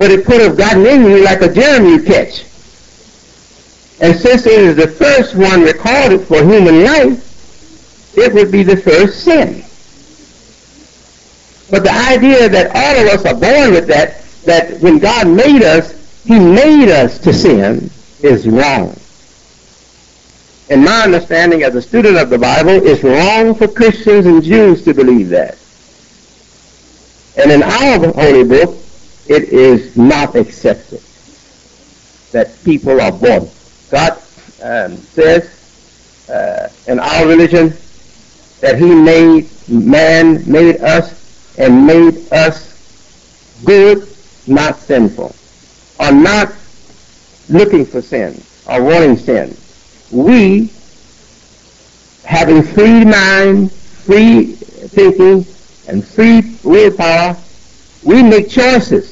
but it could have gotten in you like a germ you catch. And since it is the first one recorded for human life, it would be the first sin. But the idea that all of us are born with that when God made us, he made us to sin, is wrong. In my understanding as a student of the Bible, it's wrong for Christians and Jews to believe that. And in our holy book, it is not accepted that people are born. God says in our religion that he made us and made us good, not sinful, or not looking for sin or wanting sin. We, having free mind, free thinking, and free willpower, we make choices.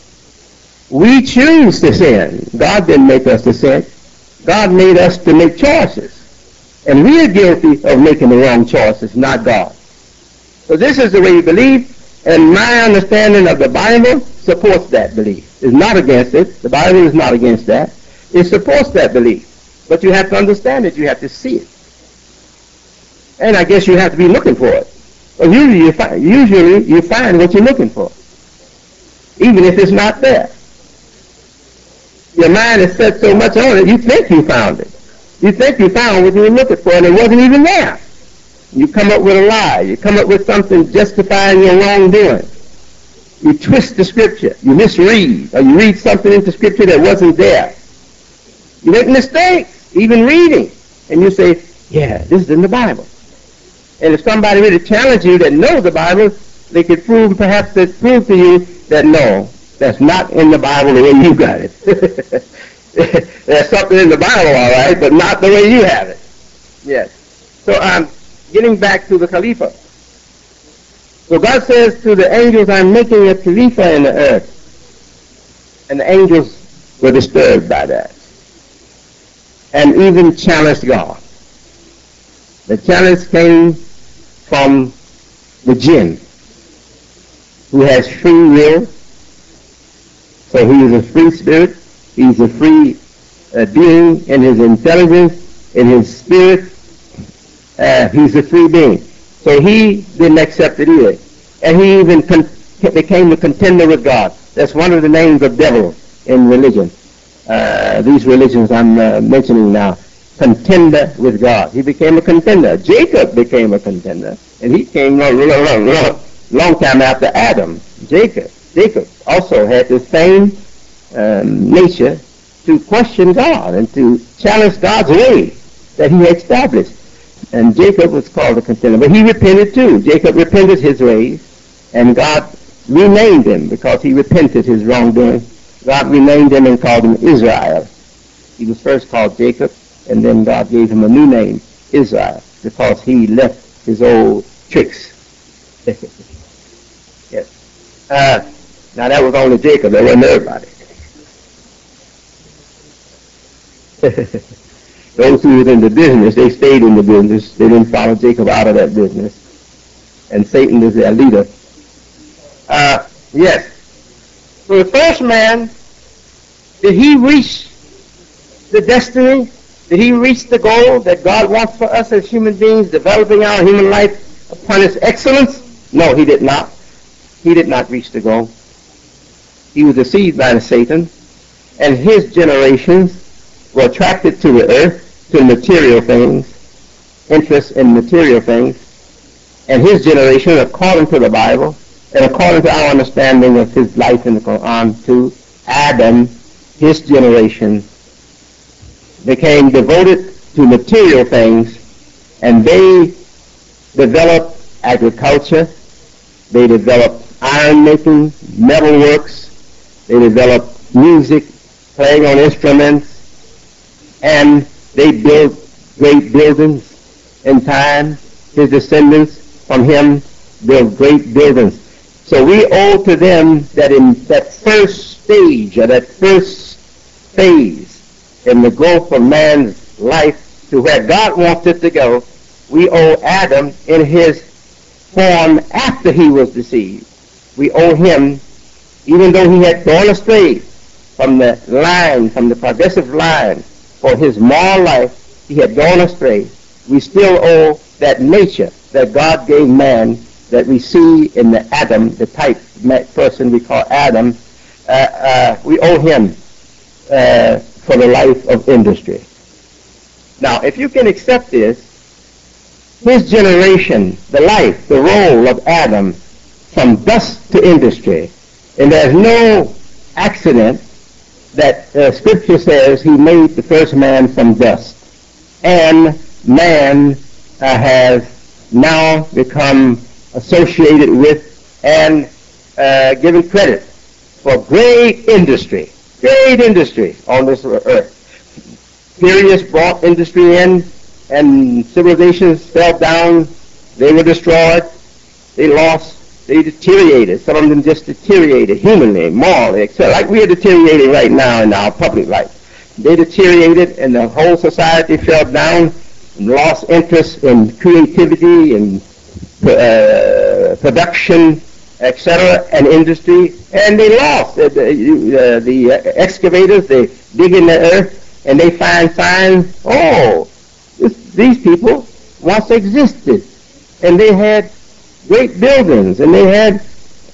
We choose to sin. God didn't make us to sin. God made us to make choices. And we are guilty of making the wrong choices, not God. So this is the way we believe, and my understanding of the Bible supports that belief. It's not against it. The Bible is not against that. It supports that belief. But you have to understand it. You have to see it. And I guess you have to be looking for it. But usually you find what you're looking for, even if it's not there. Your mind is set so much on it, you think you found it. You think you found what you were looking for, and it wasn't even there. You come up with a lie. You come up with something justifying your wrongdoing. You twist the scripture. You misread, or you read something into scripture that wasn't there. You make mistakes, even reading, and you say, yeah, this is in the Bible. And if somebody really challenged you that knows the Bible, they could prove to you that no, that's not in the Bible the way you got it. There's something in the Bible, all right, but not the way you have it. Yes. So getting back to the Khalifa. So God says to the angels, I'm making a Khalifa in the earth. And the angels were disturbed by that, and even challenged God. The challenge came from the jinn, who has free will. So he is a free spirit. He's a free being in his intelligence, in his spirit. He's a free being. So he didn't accept it either. And he even became a contender with God. That's one of the names of devil in religion. These religions I'm mentioning now. Contender with God. He became a contender. Jacob became a contender. And he came long time after Adam. Jacob also had the same nature to question God and to challenge God's way that he had established. And Jacob was called a contender. But he repented too. Jacob repented his ways, and God renamed him because he repented his wrongdoing. God renamed him and called him Israel. He was first called Jacob, and then God gave him a new name, Israel, because he left his old tricks. Yes. Now that was only Jacob. That wasn't everybody. Those who were in the business, they stayed in the business. They didn't follow Jacob out of that business. And Satan was their leader. Yes. So the first man, did he reach the destiny? Did he reach the goal that God wants for us as human beings, developing our human life upon its excellence? No, he did not. He did not reach the goal. He was deceived by Satan, and his generations were attracted to the earth, to material things, interest in material things. And his generation, according to the Bible, and according to our understanding of his life in the Quran, to Adam, his generation became devoted to material things, and they developed agriculture, they developed iron making, metal works, they developed music, playing on instruments, and they built great buildings in time. His descendants from him built great buildings. So we owe to them that in that first stage, or that first phase in the growth of man's life to where God wants it to go, we owe Adam in his form after he was deceived. We owe him Even though he had gone astray from the line, from the progressive line for his moral life, he had gone astray. We still owe that nature that God gave man that we see in the Adam, the type person we call Adam. We owe him for the life of industry. Now, if you can accept this, his generation, the life, the role of Adam from dust to industry, and there's no accident that Scripture says he made the first man from dust. And man has now become associated with and given credit for great industry on this earth. Periods brought industry in, and civilizations fell down. They were destroyed. They lost. They deteriorated. Some of them just deteriorated humanly, morally, etc. Like we are deteriorating right now in our public life. They deteriorated, and the whole society fell down and lost interest in creativity and production, etc., and industry. And they lost. The excavators, they dig in the earth, and they find signs, these people once existed, and they had great buildings, and they had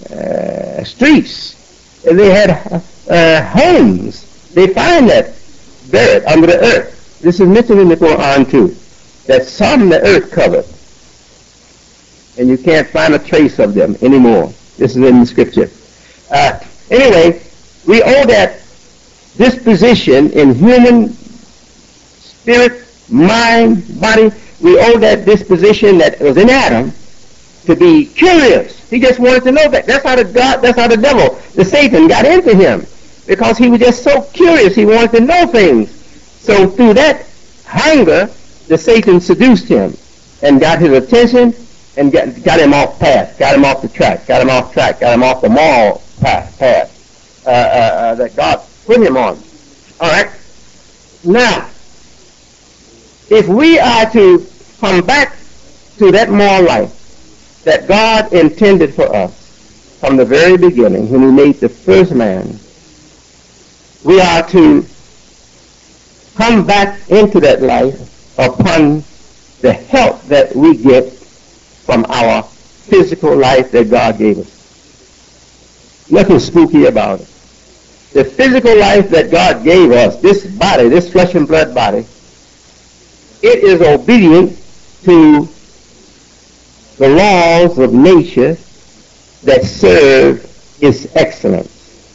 streets, and they had homes. They find that buried under the earth. This is mentioned in the Quran too, that some the earth covered, and you can't find a trace of them anymore. This is in the Scripture. Anyway, we owe that disposition in human spirit, mind, body. We owe that disposition that was in Adam to be curious. He just wanted to know that. That's how the devil, the Satan, got into him, because he was just so curious. He wanted to know things. So through that hunger, the Satan seduced him and got his attention and got him off path, got him off the track, got him off the moral path that God put him on. All right. Now, if we are to come back to that moral life that God intended for us from the very beginning when he made the first man, we are to come back into that life upon the help that we get from our physical life that God gave us. Nothing spooky about it. The physical life that God gave us, this body, this flesh and blood body, it is obedient to the laws of nature that serve its excellence.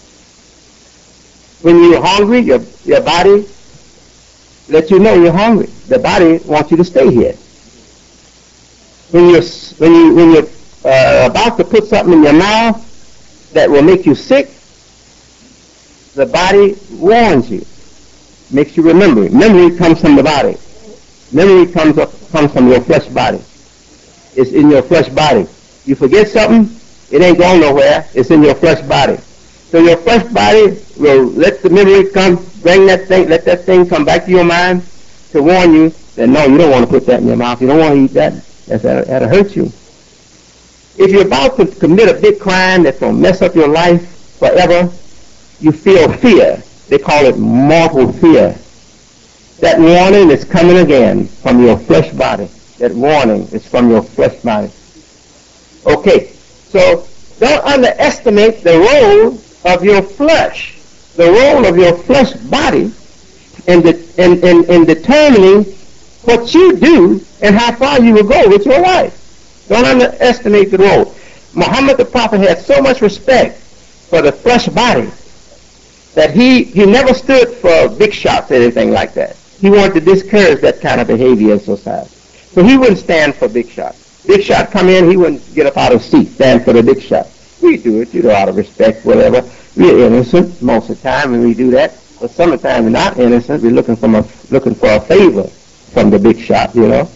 When you're hungry, your body lets you know you're hungry. The body wants you to stay here. When you're about to put something in your mouth that will make you sick, the body warns you, makes you remember. Memory comes from the body. Memory comes from your flesh body. It's in your flesh body. You forget something, it ain't going nowhere. It's in your flesh body. So your flesh body will let the memory come, let that thing come back to your mind to warn you that no, you don't want to put that in your mouth. You don't want to eat that. That'll hurt you. If you're about to commit a big crime that's going to mess up your life forever, you feel fear. They call it mortal fear. That warning is coming again from your flesh body. That warning is from your flesh body. Okay, so don't underestimate the role of your flesh, the role of your flesh body in determining what you do and how far you will go with your life. Don't underestimate the role. Muhammad the Prophet had so much respect for the flesh body that he never stood for big shots or anything like that. He wanted to discourage that kind of behavior in society. So he wouldn't stand for big shots. Big shot come in, he wouldn't get up out of his seat, stand for the big shot. We do it, out of respect, whatever. We're innocent most of the time when we do that. But some of the time we're not innocent. We're looking for a favor from the big shot,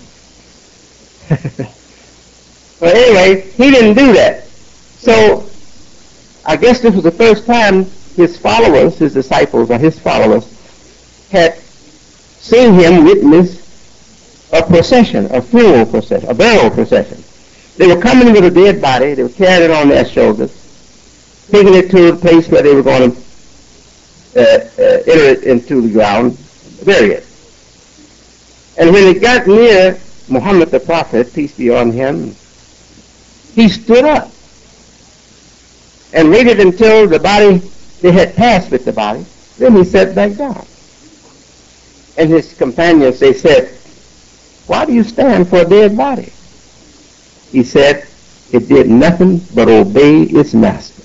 But anyway, he didn't do that. So I guess this was the first time his followers, his disciples or his followers, had seen him witness a procession, a funeral procession, a burial procession. They were coming with a dead body. They were carrying it on their shoulders. taking it to the place where they were going to enter it into the ground, bury it. And when it got near Muhammad the Prophet, peace be on him, he stood up and waited until the body, they had passed with the body. Then he sat back down. And his companions, they said, "Why do you stand for a dead body?" He said, "It did nothing but obey its master."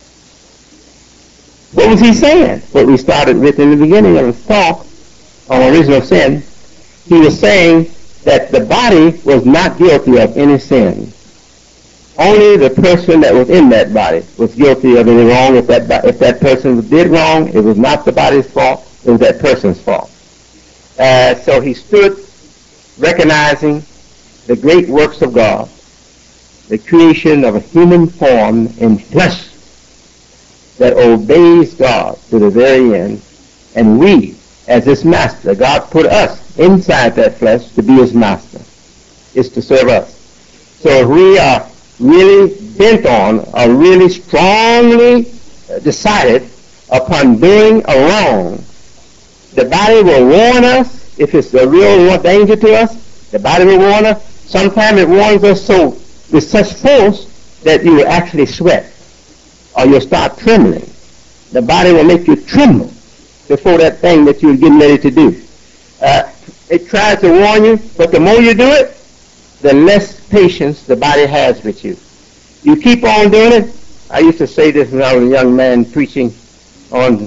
What was he saying? What we started with in the beginning of his talk on original sin. He was saying that the body was not guilty of any sin. Only the person that was in that body was guilty of any wrong. If that person did wrong, it was not the body's fault, it was that person's fault. So he stood recognizing the great works of God, the creation of a human form in flesh that obeys God to the very end, and we, as his master, God put us inside that flesh to be his master, is to serve us. So if we are really bent on, or really strongly decided upon doing a wrong, the body will warn us. If it's a real danger to us, the body will warn us. Sometimes it warns us so with such force that you will actually sweat, or you'll start trembling. The body will make you tremble before that thing that you're getting ready to do. It tries to warn you, but the more you do it, the less patience the body has with you. You keep on doing it. I used to say this when I was a young man preaching on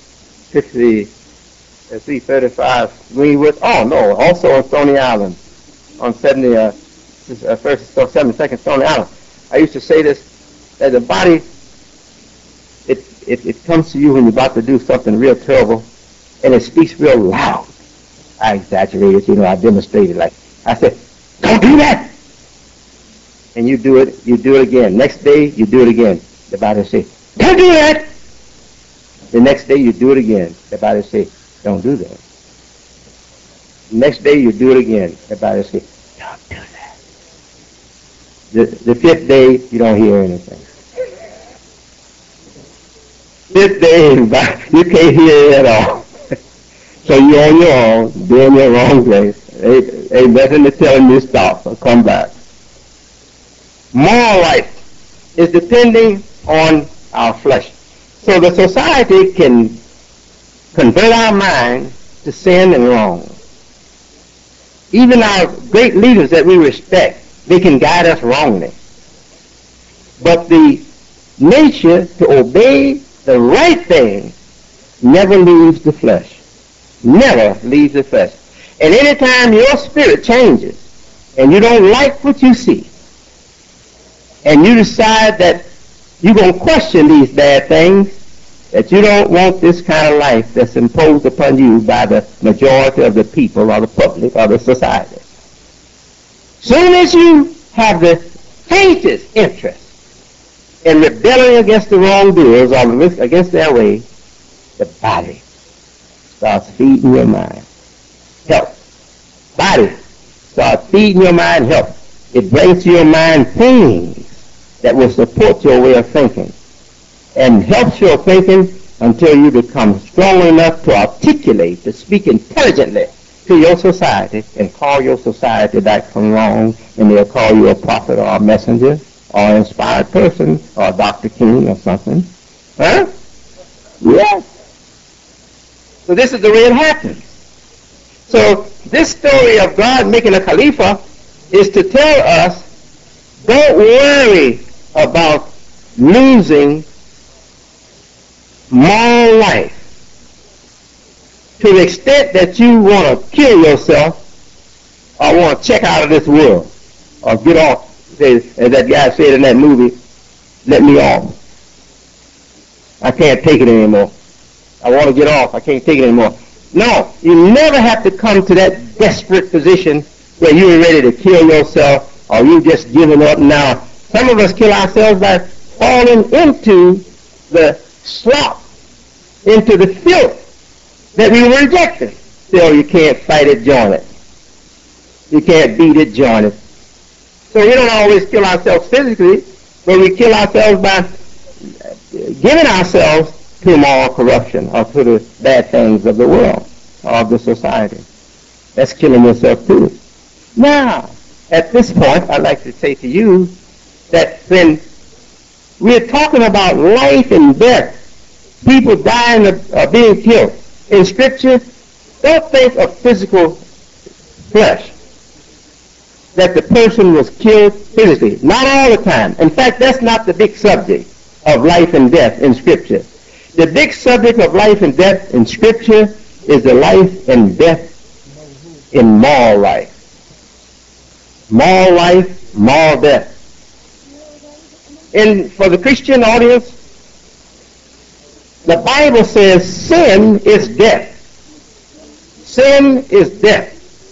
335 Greenwood. Oh, no, also on Stony Island, on 72nd Stony Island. I used to say this, that the body, it comes to you when you're about to do something real terrible, and it speaks real loud. I exaggerated, I demonstrated. Like I said, "Don't do that," and you do it again. Next day, you do it again. The body says, "Don't do that." The next day, you do it again. The body says, "Don't do that." The next day, you do it again. The body says, "Don't do that." The fifth day, you don't hear anything. Fifth day, you can't hear it at all. So you're on your own, doing your wrong place. Ain't nothing to tell you to stop or come back. Moral life is depending on our flesh. So the society can convert our mind to sin and wrong. Even our great leaders that we respect, they can guide us wrongly. But the nature to obey the right thing never leaves the flesh. Never leaves the flesh. And anytime your spirit changes and you don't like what you see, and you decide that you're going to question these bad things, that you don't want this kind of life that's imposed upon you by the majority of the people or the public or the society. Soon as you have the faintest interest in rebelling against the wrongdoers or against their way, the body starts feeding your mind health. Body starts feeding your mind health. It brings to your mind things that will support your way of thinking and helps your thinking until you become strong enough to articulate, to speak intelligently to your society and call your society back from wrong, and they'll call you a prophet or a messenger or an inspired person or a Dr. King or something. Huh? Yes. So this is the way it happens. So this story of God making a Khalifa is to tell us, don't worry about losing moral life to the extent that you want to kill yourself or want to check out of this world or get off. As that guy said in that movie, "Let me off. I can't take it anymore. I want to get off. I can't take it anymore." No, you never have to come to that desperate position where you're ready to kill yourself or you just giving up now. Some of us kill ourselves by falling into the slop, into the filth that we were rejecting. Still, you can't fight it, join it. You can't beat it, join it. So we don't always kill ourselves physically, but we kill ourselves by giving ourselves to moral corruption or to the bad things of the world or of the society. That's killing yourself too. Now, at this point, I'd like to say to you that when we're talking about life and death, people dying or being killed, in Scripture, don't think of physical flesh, that the person was killed physically. Not all the time. In fact, that's not the big subject of life and death in Scripture. The big subject of life and death in Scripture is the life and death in moral life. Moral life, moral death. And for the Christian audience, the Bible says sin is death. Sin is death.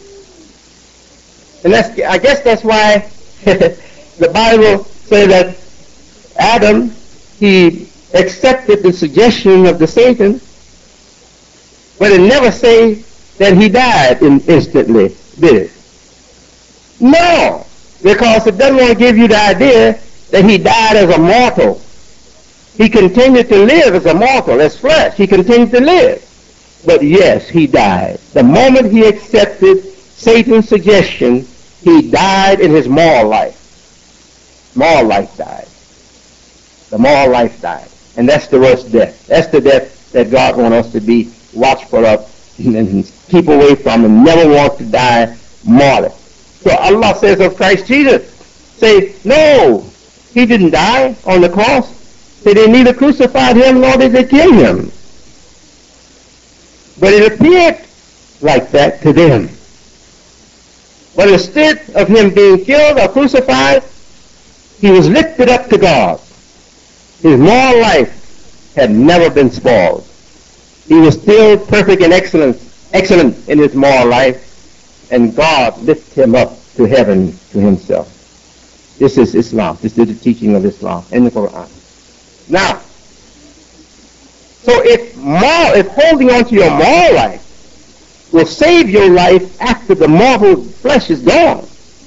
And I guess that's why the Bible says that Adam, he accepted the suggestion of the Satan, but it never say that he died instantly, did it? No, because it doesn't want to give you the idea that he died as a mortal. He continued to live as a mortal, as flesh. He continued to live. But yes, he died. The moment he accepted Satan's suggestion, he died in his moral life. Moral life died. The moral life died. And that's the worst death. That's the death that God wants us to be watchful of and keep away from and never want to die morally. So Allah says of Christ Jesus, say, no, he didn't die on the cross. They neither crucified him nor did they kill him. But it appeared like that to them. But instead of him being killed or crucified, he was lifted up to God. His moral life had never been spoiled. He was still perfect and excellent in his moral life, and God lifted him up to heaven to himself. This is Islam. This is the teaching of Islam in the Quran. Now, so if holding on to your moral life will save your life after the mortal flesh is gone,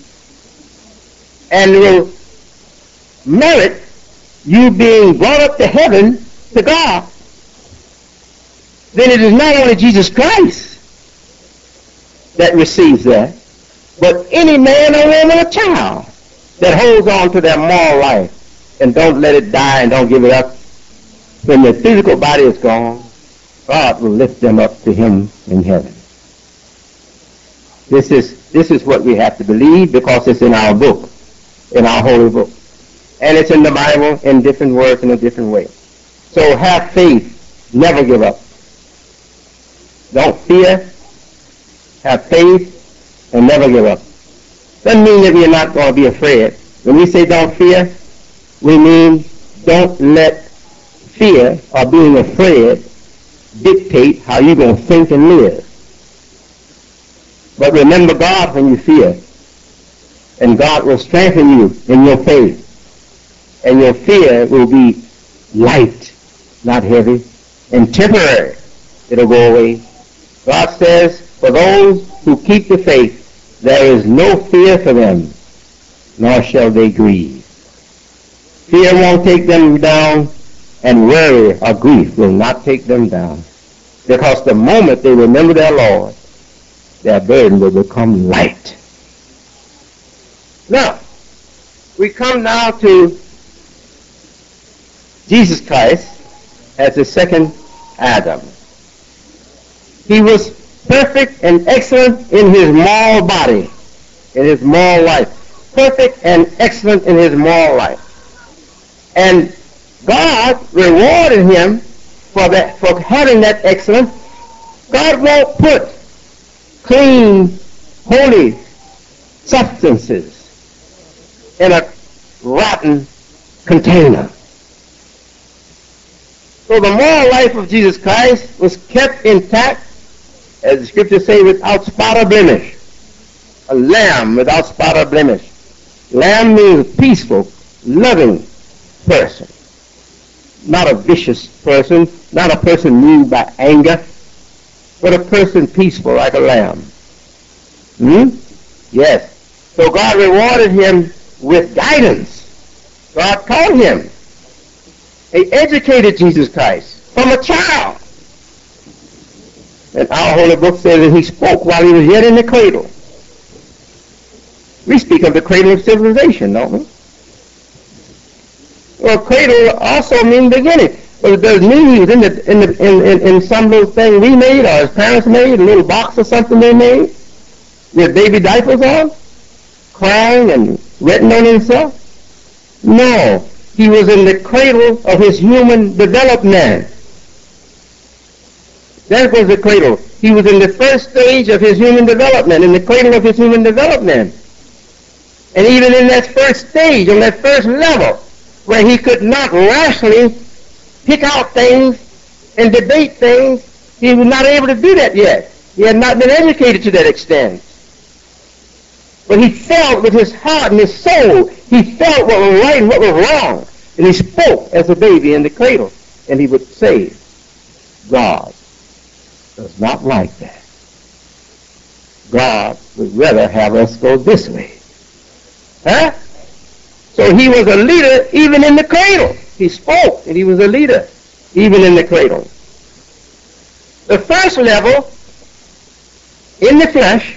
and will merit you being brought up to heaven to God, then it is not only Jesus Christ that receives that, but any man or woman or child that holds on to their moral life and don't let it die and don't give it up. When their physical body is gone, God will lift them up to him in heaven. This is what we have to believe because it's in our book, in our holy book. And it's in the Bible in different words in a different way. So have faith. Never give up. Don't fear. Have faith and never give up. Doesn't mean that we're not going to be afraid. When we say don't fear, we mean don't let fear or being afraid dictate how you're going to think and live. But remember God when you fear, and God will strengthen you in your faith, and your fear will be light, not heavy, and temporary. It'll go away. God says, for those who keep the faith, there is no fear for them, nor shall they grieve. Fear won't take them down, and worry or grief will not take them down. Because the moment they remember their Lord, their burden will become light. Now, we come now to Jesus Christ as the second Adam. He was perfect and excellent in his moral body, in his moral life. Perfect and excellent in his moral life. And God rewarded him for having that excellence. God won't put clean, holy substances in a rotten container. So the moral life of Jesus Christ was kept intact, as the scriptures say, without spot or blemish. A lamb without spot or blemish. Lamb means a peaceful, loving person. Not a vicious person, not a person moved by anger, but a person peaceful like a lamb. Yes. So God rewarded him with guidance. God taught him. They educated Jesus Christ from a child. And our Holy Book says that he spoke while he was yet in the cradle. We speak of the cradle of civilization, don't we? Well, cradle also means beginning. But it does mean he was in some little thing we made or his parents made, a little box or something they made, with baby diapers on, crying and wetting on himself. No, he was in the cradle of his human development. That was the cradle. He was in the first stage of his human development, in the cradle of his human development. And even in that first stage, on that first level, where he could not rationally pick out things and debate things, he was not able to do that yet. He had not been educated to that extent. But he felt with his heart and his soul, he felt what was right and what was wrong. And he spoke as a baby in the cradle. And he would say, God does not like that. God would rather have us go this way. Huh? So he was a leader even in the cradle. He spoke, and he was a leader even in the cradle. The first level, in the flesh,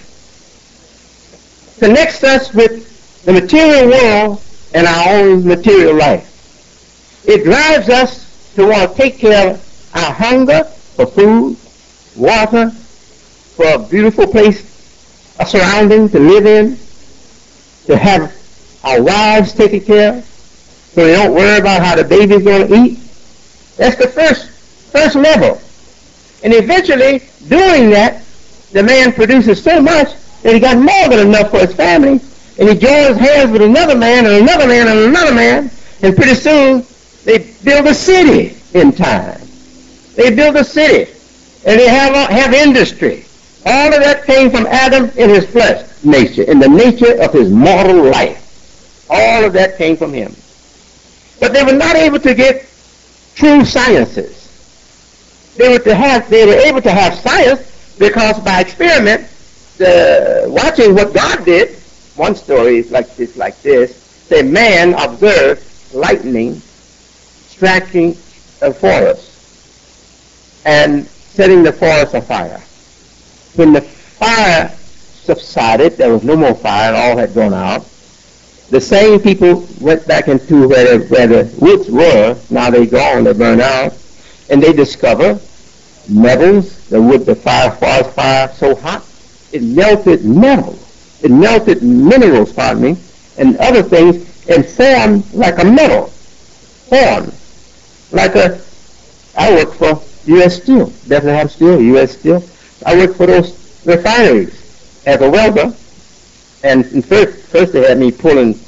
connects us with the material world and our own material life. It drives us to want to take care of our hunger for food, water, for a beautiful place, a surrounding to live in, to have our wives taken care of, so they don't worry about how the baby's going to eat. That's the first level. And eventually, doing that, the man produces so much that he got more than enough for his family, and he joins hands with another man and another man and another man, and pretty soon they build a city in time. They build a city, and they have industry. All of that came from Adam in his flesh nature, in the nature of his mortal life. All of that came from him. But they were not able to get true sciences. They were able to have science because by experiment, watching what God did, one story is like this, that man observed lightning striking a forest and setting the forest afire. When the fire subsided, there was no more fire and all had gone out. The same people went back into where the woods were. Now they're gone, they're burned out. And they discover metals, the forest fire so hot, it melted metal. It melted minerals, and other things, and formed like a metal. Formed like I work for U.S. Steel, Bethlehem Steel, U.S. Steel. I work for those refineries as a welder. And first they had me pulling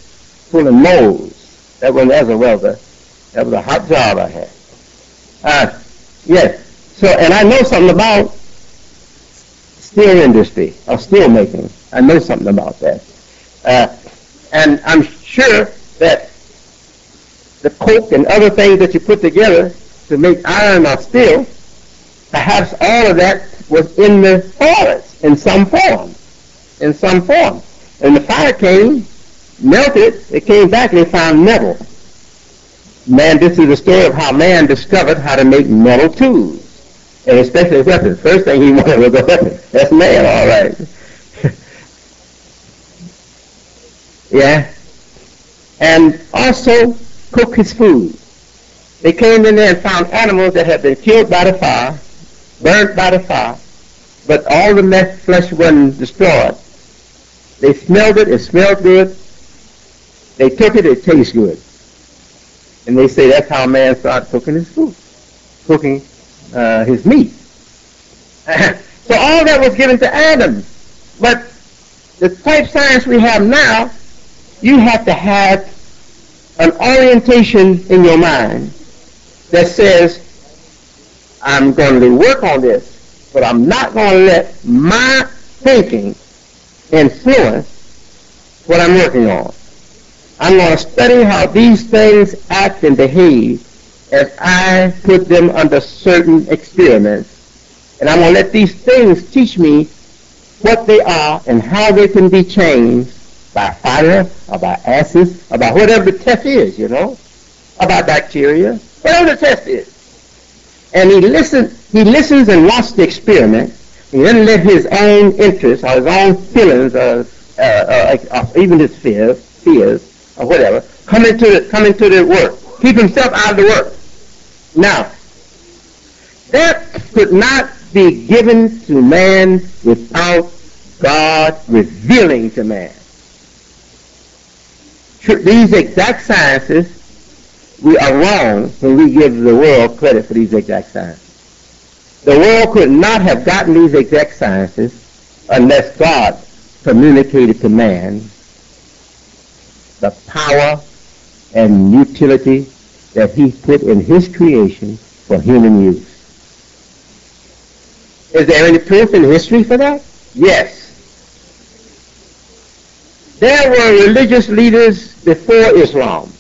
molds. That wasn't as a welder. That was a hot job I had. Yes. So, and I know something about steel industry, or steel making. I know something about that. And I'm sure that the coke and other things that you put together to make iron or steel, perhaps all of that was in the forest in some form. In some form. And the fire came, melted, it came back and they found metal. Man, this is the story of how man discovered how to make metal tools, and especially weapons. First thing he wanted was a weapon. That's man, all right. Yeah. And also cook his food. They came in there and found animals that had been killed by the fire, burnt by the fire, but all the flesh wasn't destroyed. They smelled it smelled good. They took it tastes good. And they say that's how man started cooking his food, cooking his meat. So all that was given to Adam. But the type science we have now, you have to have an orientation in your mind that says, I'm going to work on this, but I'm not going to let my thinking influence what I'm working on. I'm going to study how these things act and behave as I put them under certain experiments. And I'm going to let these things teach me what they are and how they can be changed by fire or by acid or by whatever the test is, about bacteria whatever the test is. And he listens and watches the experiment. He doesn't let his own interests or his own feelings or even his fears or whatever come into the work. Keep himself out of the work. Now, that could not be given to man without God revealing to man. These exact sciences, we are wrong when we give the world credit for these exact sciences. The world could not have gotten these exact sciences unless God communicated to man the power and utility that he put in his creation for human use. Is there any proof in history for that? Yes. There were religious leaders before Islam.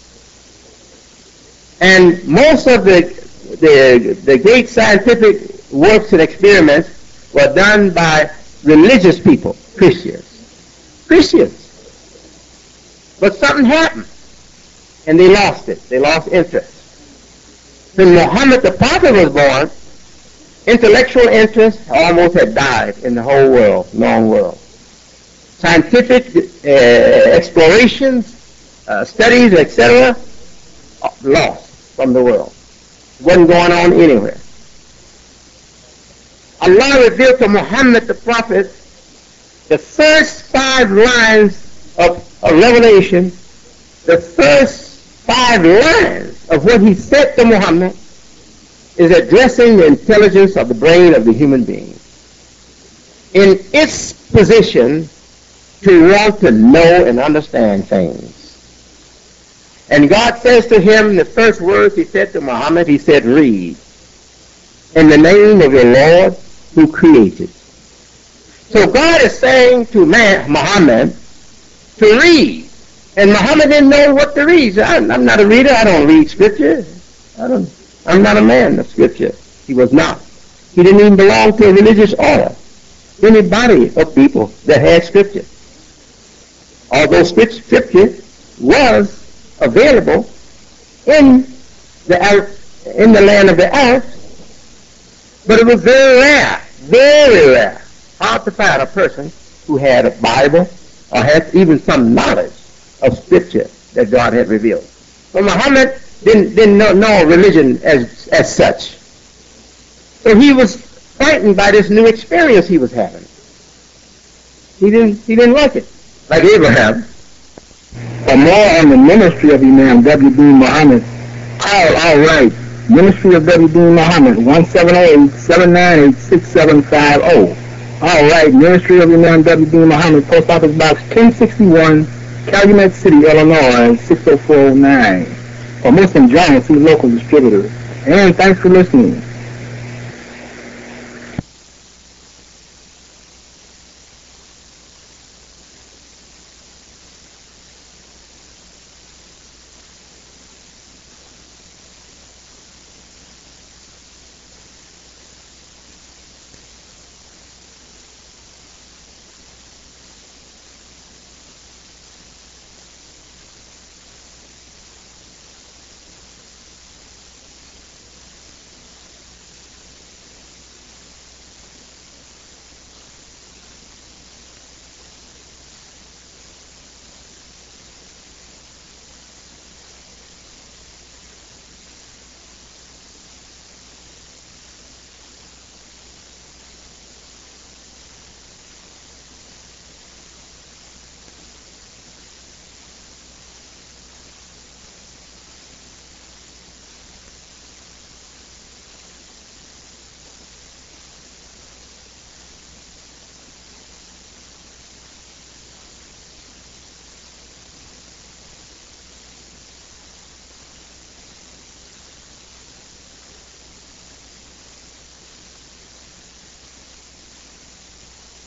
And most of the great scientific works and experiments were done by religious people, Christians. But something happened, and they lost it. They lost interest. When Muhammad the Prophet was born, intellectual interest almost had died in the whole world, known world. Scientific explorations, studies, etc., lost from the world. Wasn't going on anywhere. Allah revealed to Muhammad the Prophet the first 5 lines of Revelation, the first 5 lines of what he said to Muhammad is addressing the intelligence of the brain of the human being in its position to want to know and understand things. And God says to him, the first words he said to Muhammad, he said, read, in the name of your Lord who created. So God is saying to Muhammad to read. And Muhammad didn't know what to read. I'm not a reader. I don't read Scripture. I'm not a man of Scripture. He was not. He didn't even belong to a religious order. Any body of people that had Scripture. Although Scripture was available in the land of the earth, but it was very rare, hard to find a person who had a Bible or had even some knowledge of Scripture that God had revealed. But Muhammad didn't know religion as such. So he was frightened by this new experience he was having. He didn't like it, like Abraham. For more on the ministry of Imam W.B. Muhammad, all right. Ministry of W.B. Muhammad, 178-798-6750. All right. Ministry of Imam W.B. Muhammad, Post Office Box 1061, Calumet City, Illinois, 60409. For Muslim Giants, see local distributor. And thanks for listening.